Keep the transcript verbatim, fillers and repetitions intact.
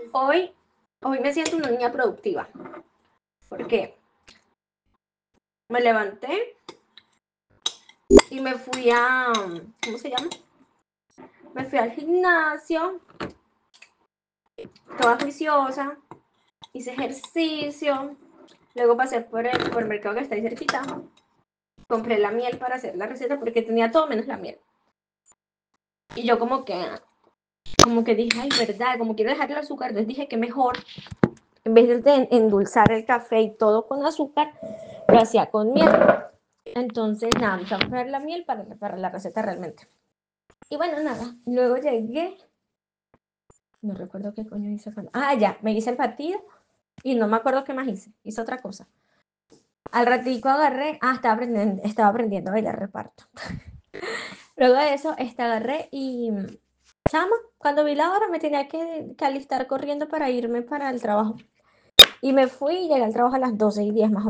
Hoy, hoy me siento una niña productiva. Porque me levanté y me fui a, ¿cómo se llama? Me fui al gimnasio, toda juiciosa, hice ejercicio, luego pasé por el supermercado que está ahí cerquita, compré la miel para hacer la receta porque tenía todo menos la miel. Y yo como que, como que dije, ay, verdad, como quiero dejar el azúcar, entonces dije que mejor, en vez de endulzar el café y todo con azúcar, lo hacía con miel. Entonces, nada, me fui a comprar la miel para, para la receta realmente. Y bueno, nada, luego llegué, no recuerdo qué coño hice. Cuando... Ah, ya, me hice el batido y no me acuerdo qué más hice, hice otra cosa. Al ratico agarré, ah, estaba aprendiendo, estaba aprendiendo a bailar reparto. Luego de eso, este, agarré y, chama, cuando vi la hora me tenía que, que alistar corriendo para irme para el trabajo. Y me fui y llegué al trabajo a las doce y diez más o menos.